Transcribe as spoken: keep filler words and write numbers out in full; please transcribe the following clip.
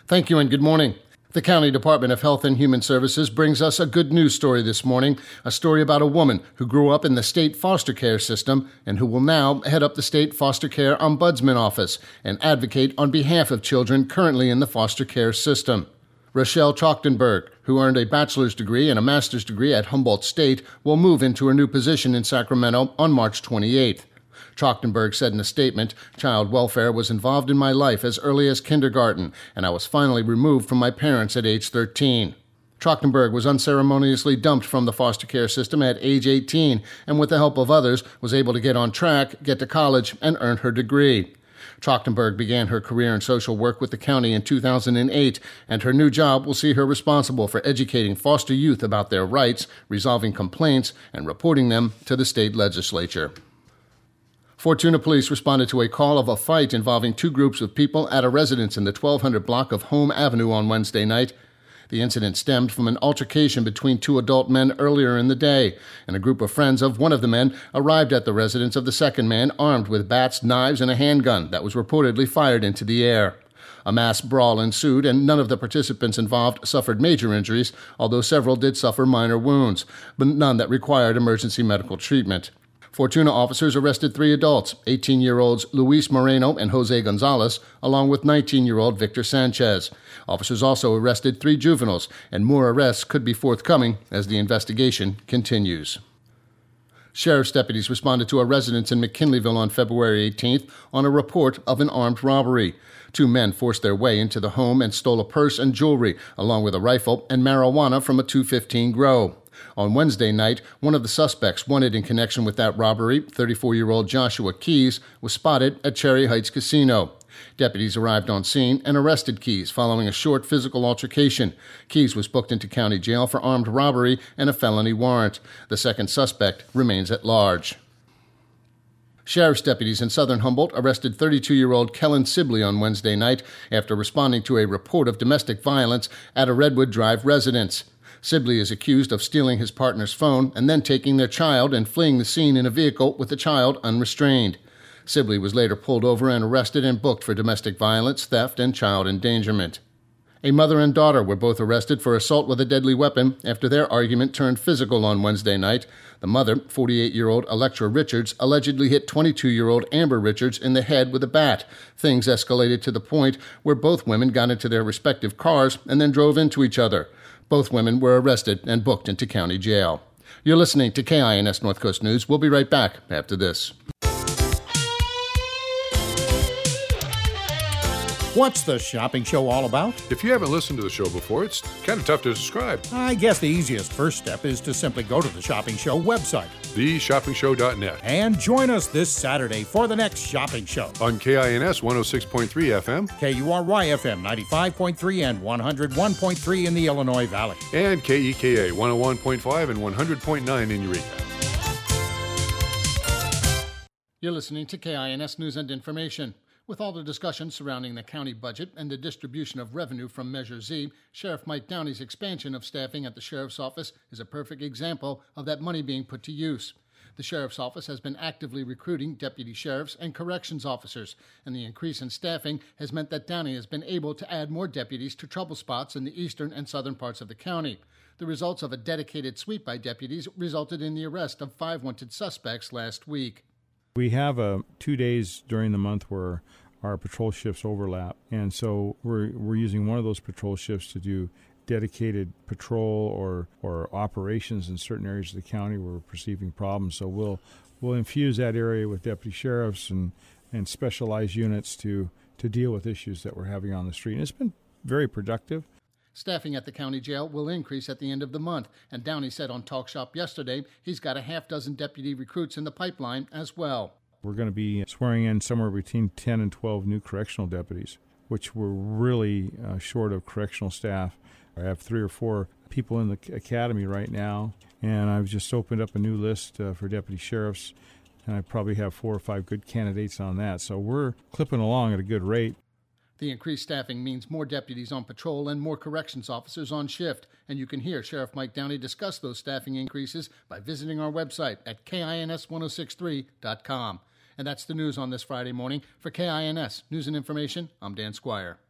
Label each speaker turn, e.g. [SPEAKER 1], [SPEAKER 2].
[SPEAKER 1] Thank you and good morning. The County Department of Health and Human Services brings us a good news story this morning, a story about a woman who grew up in the state foster care system and who will now head up the state foster care ombudsman office and advocate on behalf of children currently in the foster care system. Rochelle Trachtenberg, who earned a bachelor's degree and a master's degree at Humboldt State, will move into her new position in Sacramento on March twenty-eighth. Trachtenberg said in a statement, "Child welfare was involved in my life as early as kindergarten, and I was finally removed from my parents at age thirteen. Trachtenberg was unceremoniously dumped from the foster care system at age eighteen, and with the help of others, was able to get on track, get to college, and earn her degree. Trachtenberg began her career in social work with the county in two thousand eight, and her new job will see her responsible for educating foster youth about their rights, resolving complaints, and reporting them to the state legislature." Fortuna police responded to a call of a fight involving two groups of people at a residence in the twelve hundred block of Home Avenue on Wednesday night. The incident stemmed from an altercation between two adult men earlier in the day, and a group of friends of one of the men arrived at the residence of the second man armed with bats, knives, and a handgun that was reportedly fired into the air. A mass brawl ensued, and none of the participants involved suffered major injuries, although several did suffer minor wounds, but none that required emergency medical treatment. Fortuna officers arrested three adults, eighteen-year-olds Luis Moreno and Jose Gonzalez, along with nineteen-year-old Victor Sanchez. Officers also arrested three juveniles, and more arrests could be forthcoming as the investigation continues. Sheriff's deputies responded to a residence in McKinleyville on February eighteenth on a report of an armed robbery. Two men forced their way into the home and stole a purse and jewelry, along with a rifle and marijuana from a two fifteen grow. On Wednesday night, one of the suspects wanted in connection with that robbery, thirty-four-year-old Joshua Keys, was spotted at Cherry Heights Casino. Deputies arrived on scene and arrested Keys following a short physical altercation. Keys was booked into county jail for armed robbery and a felony warrant. The second suspect remains at large. Sheriff's deputies in southern Humboldt arrested thirty-two-year-old Kellen Sibley on Wednesday night after responding to a report of domestic violence at a Redwood Drive residence. Sibley is accused of stealing his partner's phone and then taking their child and fleeing the scene in a vehicle with the child unrestrained. Sibley was later pulled over and arrested and booked for domestic violence, theft, and child endangerment. A mother and daughter were both arrested for assault with a deadly weapon after their argument turned physical on Wednesday night. The mother, forty-eight-year-old Electra Richards, allegedly hit twenty-two-year-old Amber Richards in the head with a bat. Things escalated to the point where both women got into their respective cars and then drove into each other. Both women were arrested and booked into county jail. You're listening to K I N S North Coast News. We'll be right back after this.
[SPEAKER 2] What's the shopping show all about?
[SPEAKER 3] If you haven't listened to the show before, it's kind of tough to describe.
[SPEAKER 2] I guess the easiest first step is to simply go to the Shopping Show website.
[SPEAKER 3] the shopping show dot net.
[SPEAKER 2] And join us this Saturday for the next shopping show.
[SPEAKER 3] On K I N S one oh six point three F M.
[SPEAKER 2] K U R Y F M ninety-five point three and one oh one point three in the Illinois Valley.
[SPEAKER 3] And K E K A one oh one point five and one hundred point nine in Eureka.
[SPEAKER 1] You're listening to K I N S News and Information. With all the discussion surrounding the county budget and the distribution of revenue from Measure Z, Sheriff Mike Downey's expansion of staffing at the Sheriff's Office is a perfect example of that money being put to use. The Sheriff's Office has been actively recruiting deputy sheriffs and corrections officers, and the increase in staffing has meant that Downey has been able to add more deputies to trouble spots in the eastern and southern parts of the county. The results of a dedicated sweep by deputies resulted in the arrest of five wanted suspects last week.
[SPEAKER 4] We have uh, two days during the month where our patrol shifts overlap, and so we're we're using one of those patrol shifts to do dedicated patrol or or operations in certain areas of the county where we're perceiving problems. So we'll we'll infuse that area with deputy sheriffs and, and specialized units to to deal with issues that we're having on the street. And it's been very productive.
[SPEAKER 1] Staffing at the county jail will increase at the end of the month, and Downey said on Talk Shop yesterday he's got a half dozen deputy recruits in the pipeline as well.
[SPEAKER 4] We're going to be swearing in somewhere between ten and twelve new correctional deputies, which we're really uh, short of correctional staff. I have three or four people in the academy right now, and I've just opened up a new list uh, for deputy sheriffs, and I probably have four or five good candidates on that. So we're clipping along at a good rate.
[SPEAKER 1] The increased staffing means more deputies on patrol and more corrections officers on shift, and you can hear Sheriff Mike Downey discuss those staffing increases by visiting our website at K I N S ten sixty-three dot com. And that's the news on this Friday morning. For K I N S News and Information, I'm Dan Squire.